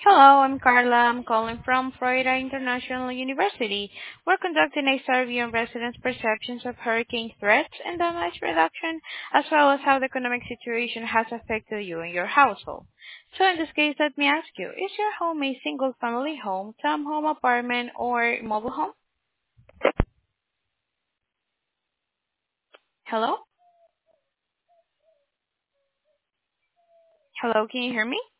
Hello, I'm Carla. I'm calling from Florida International University. We're conducting a survey on residents' perceptions of hurricane threats and damage reduction, as well as how the economic situation has affected you and your household. So in this case, let me ask you, is your home a single-family home, townhome, apartment, or mobile home? Hello? Hello, can you hear me?